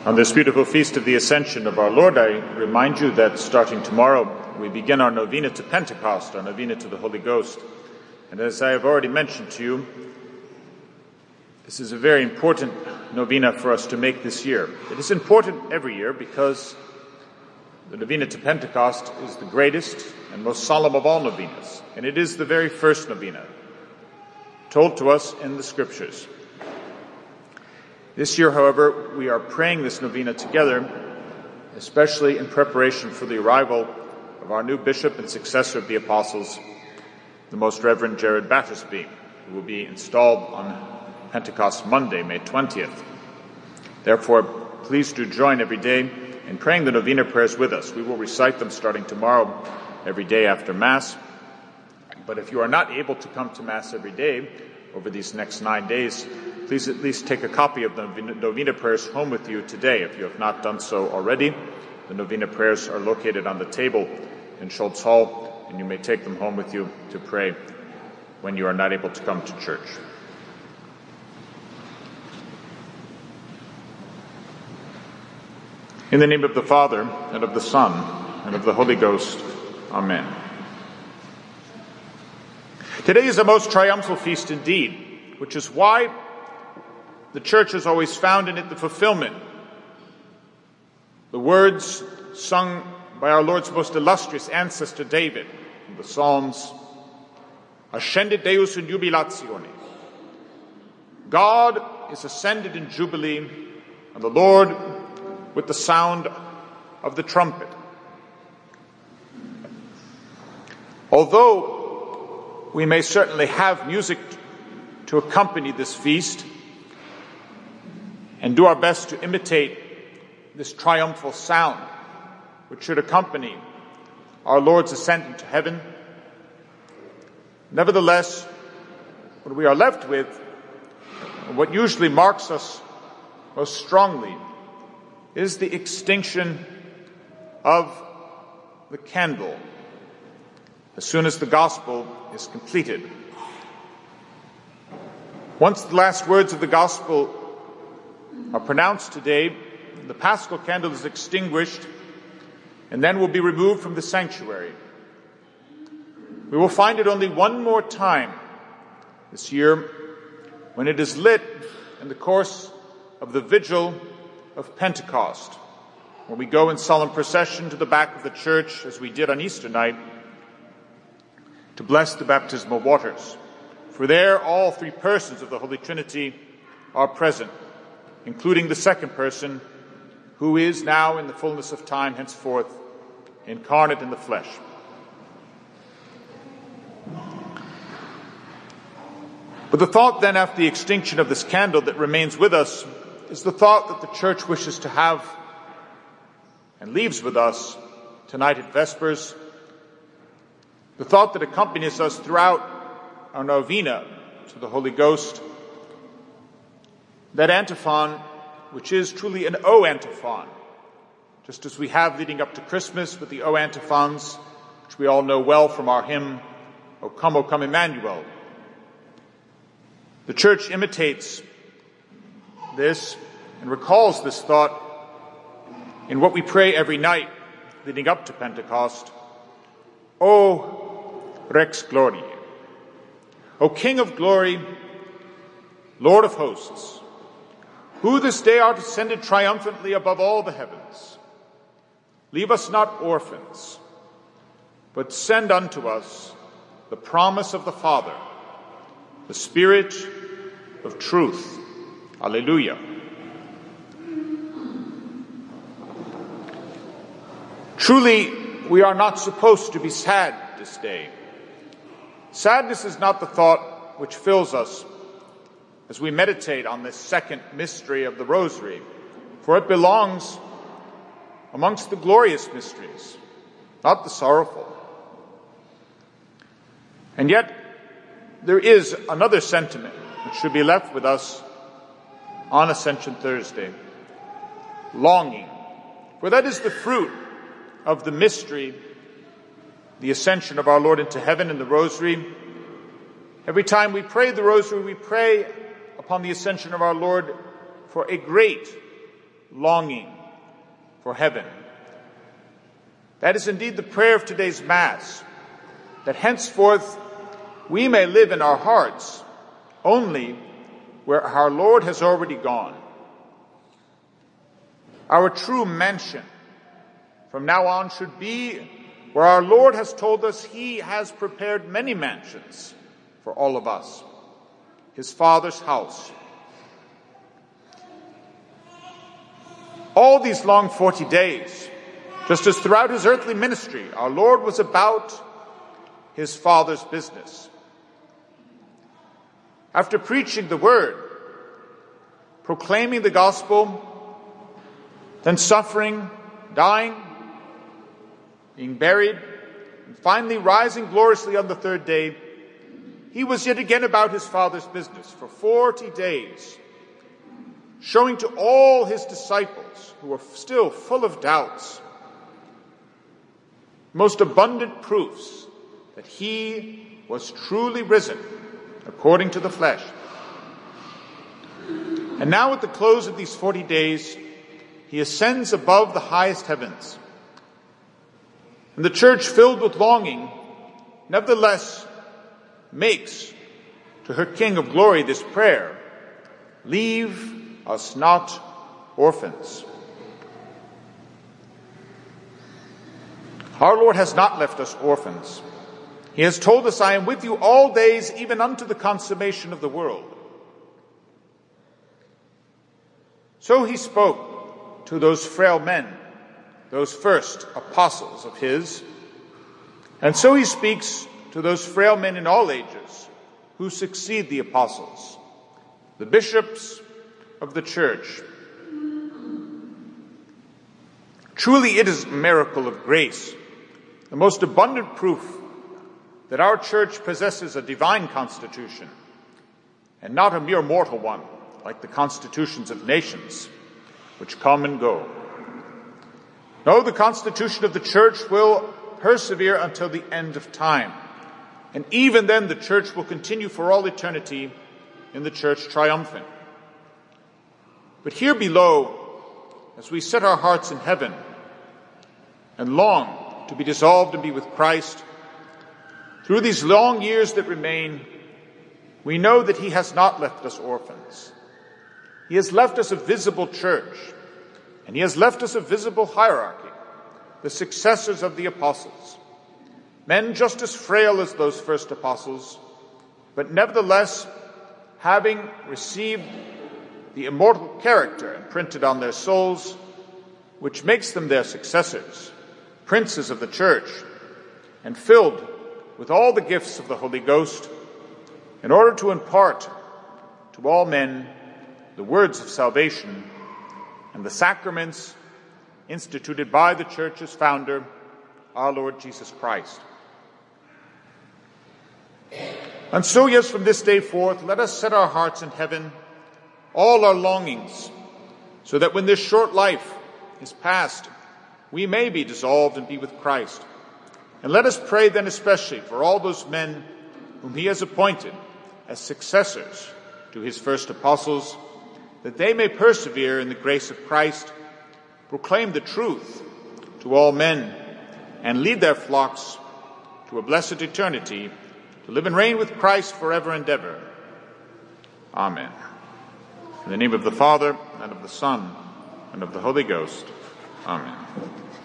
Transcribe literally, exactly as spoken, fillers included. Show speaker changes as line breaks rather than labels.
On this beautiful feast of the Ascension of our Lord, I remind you that starting tomorrow, we begin our novena to Pentecost, our novena to the Holy Ghost. And as I have already mentioned to you, this is a very important novena for us to make this year. It is important every year because the novena to Pentecost is the greatest and most solemn of all novenas, and it is the very first novena told to us in the Scriptures. This year, however, we are praying this novena together, especially in preparation for the arrival of our new bishop and successor of the apostles, the Most Reverend Jared Battersby, who will be installed on Pentecost Monday, May twentieth. Therefore, please do join every day in praying the novena prayers with us. We will recite them starting tomorrow, every day after Mass. But if you are not able to come to Mass every day over these next nine days, please at least take a copy of the novena prayers home with you today. If you have not done so already, the novena prayers are located on the table in Schultz Hall, and you may take them home with you to pray when you are not able to come to church. In the name of the Father, and of the Son, and of the Holy Ghost. Amen. Today is a most triumphal feast indeed, which is why the Church has always found in it the fulfillment. The words sung by our Lord's most illustrious ancestor David in the Psalms, Ascendit Deus in jubilatione. God is ascended in jubilee, and the Lord with the sound of the trumpet. Although we may certainly have music to accompany this feast and do our best to imitate this triumphal sound which should accompany our Lord's ascent into heaven, nevertheless, what we are left with, and what usually marks us most strongly, is the extinction of the candle as soon as the gospel is completed. Once the last words of the gospel are pronounced today, the paschal candle is extinguished and then will be removed from the sanctuary. We will find it only one more time this year when it is lit in the course of the vigil of Pentecost, when we go in solemn procession to the back of the church, as we did on Easter night, to bless the baptismal waters. For there all three persons of the Holy Trinity are present, including the second person, who is now in the fullness of time henceforth incarnate in the flesh. But the thought then, after the extinction of this candle, that remains with us is the thought that the Church wishes to have and leaves with us tonight at Vespers, the thought that accompanies us throughout our novena to the Holy Ghost, that antiphon, which is truly an O antiphon, just as we have leading up to Christmas with the O antiphons, which we all know well from our hymn, O come, O come, Emmanuel. The Church imitates this and recalls this thought in what we pray every night leading up to Pentecost. O Rex Gloriae, O King of glory, Lord of hosts, who this day art ascended triumphantly above all the heavens, leave us not orphans, but send unto us the promise of the Father, the Spirit of truth. Alleluia. Truly, we are not supposed to be sad this day. Sadness is not the thought which fills us as we meditate on this second mystery of the Rosary, for it belongs amongst the glorious mysteries, not the sorrowful. And yet, there is another sentiment which should be left with us on Ascension Thursday: longing. For that is the fruit of the mystery, the ascension of our Lord into heaven in the Rosary. Every time we pray the Rosary, we pray upon the ascension of our Lord for a great longing for heaven. That is indeed the prayer of today's Mass, that henceforth we may live in our hearts only where our Lord has already gone. Our true mansion from now on should be where our Lord has told us he has prepared many mansions for all of us, his Father's house. All these long forty days, just as throughout his earthly ministry, our Lord was about his Father's business. After preaching the word, proclaiming the gospel, then suffering, dying, being buried, and finally rising gloriously on the third day, he was yet again about his Father's business for forty days, showing to all his disciples who were still full of doubts most abundant proofs that he was truly risen according to the flesh. And now at the close of these forty days, he ascends above the highest heavens. And the church, filled with longing, nevertheless makes to her King of glory this prayer: leave us not orphans. Our Lord has not left us orphans. He has told us, I am with you all days, even unto the consummation of the world. So he spoke to those frail men, those first apostles of his, and so he speaks to those frail men in all ages who succeed the apostles, the bishops of the church. Truly it is a miracle of grace, the most abundant proof that our church possesses a divine constitution and not a mere mortal one, like the constitutions of nations, which come and go. No, the constitution of the church will persevere until the end of time. And even then the church will continue for all eternity in the church triumphant. But here below, as we set our hearts in heaven and long to be dissolved and be with Christ, through these long years that remain, we know that he has not left us orphans. He has left us a visible church, and he has left us a visible hierarchy, the successors of the apostles. Men just as frail as those first apostles, but nevertheless having received the immortal character imprinted on their souls, which makes them their successors, princes of the church, and filled with all the gifts of the Holy Ghost, in order to impart to all men the words of salvation and the sacraments instituted by the church's founder, our Lord Jesus Christ. And so, yes, from this day forth, let us set our hearts in heaven, all our longings, so that when this short life is past, we may be dissolved and be with Christ. And let us pray then especially for all those men whom he has appointed as successors to his first apostles, that they may persevere in the grace of Christ, proclaim the truth to all men, and lead their flocks to a blessed eternity, to live and reign with Christ forever and ever. Amen. In the name of the Father, and of the Son, and of the Holy Ghost. Amen.